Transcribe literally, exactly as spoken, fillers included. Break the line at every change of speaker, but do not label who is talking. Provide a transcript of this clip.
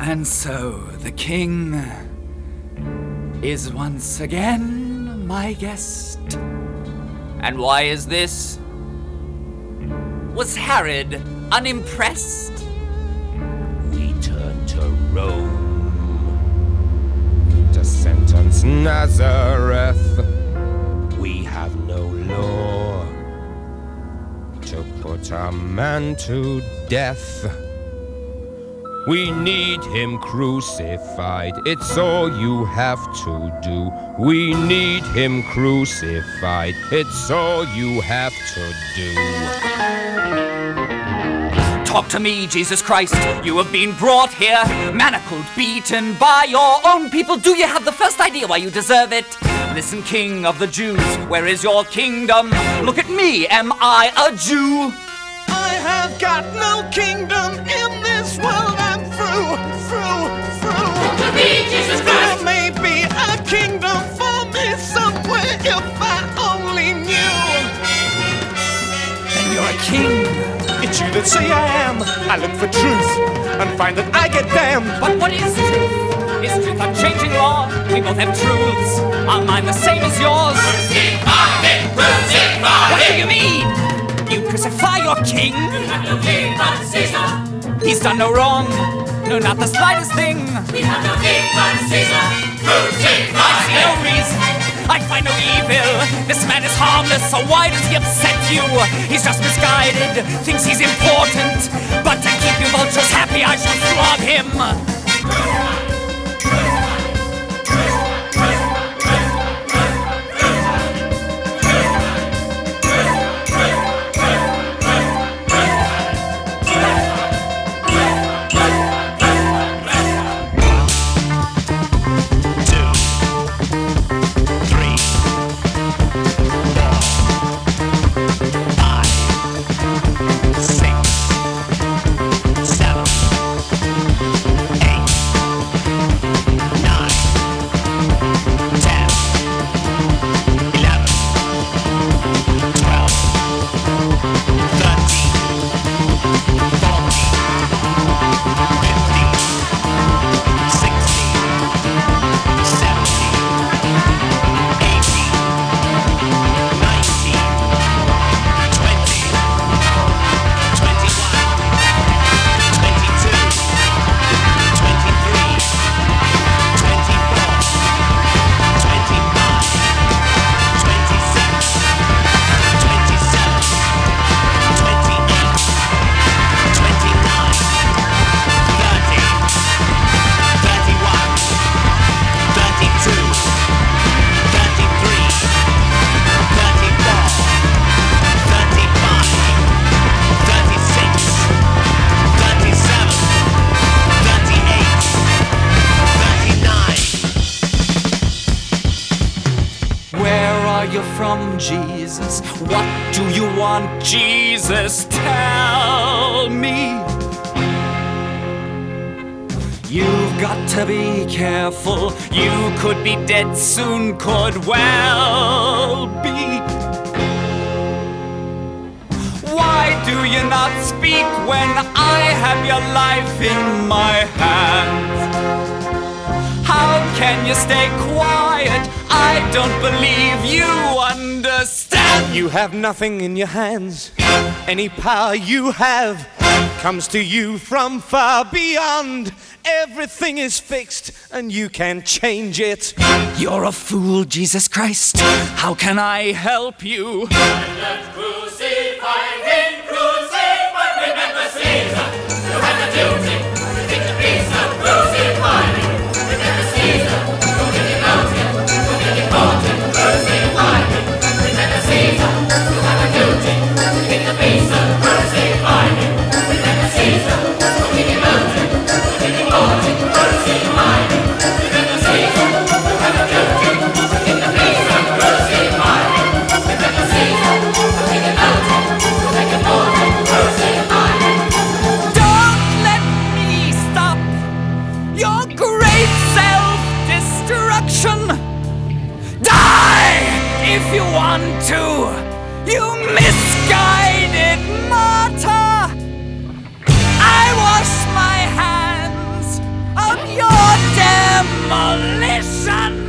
And so the king is once again my guest. And why is this? Was Herod unimpressed?
We turn to Rome to sentence Nazareth. We have no law to put a man to death. We need him crucified, it's all you have to do. We need him crucified, it's all you have to do.
Talk to me, Jesus Christ. You have been brought here, manacled, beaten by your own people. Do you have the first idea why you deserve it? Listen, King of the Jews, where is your kingdom? Look at me, am I a Jew?
I have got no kingdom in this world. I'm through, through, through.
Talk to me, Jesus Christ.
There may be a kingdom for me somewhere if I only knew.
Then you're a king.
It's you that say I am. I look for truth and find that I get damned.
But what is truth? Is truth a changing law? We both have truths. Are mine the same as yours?
Crucify him, crucify
What do
him.
you mean? You crucify your king?
We have no king but Caesar.
He's done no wrong. No, not the slightest thing.
We have no king but Caesar. Crucify
I see no
him.
reason. I find no evil. This man is harmless, so why does he upset you? He's just misguided, thinks he's important. But to keep you vultures happy, I shall flog him. From Jesus, what do you want, Jesus? Tell me. You've got to be careful. You could be dead soon, could well be. Why do you not speak when I have your life in my hands? How can you stay quiet? I don't believe you understand.
You have nothing in your hands. Any power you have comes to you from far beyond. Everything is fixed and you can change it.
You're a fool, Jesus Christ. How can I help you?
Let's crucify him, crucify him. Remember Caesar, you have the duty to take the piece of crucify him. Remember Caesar, go get him out here, go get him out here, crucify him. Remember Caesar, you have a duty to take the piece of crucify him. Remember Caesar, go get him out here, go get him out here, crucify him. Remember Caesar, you have a duty to take the piece of crucify him. Remember Caesar, go get him
demolition.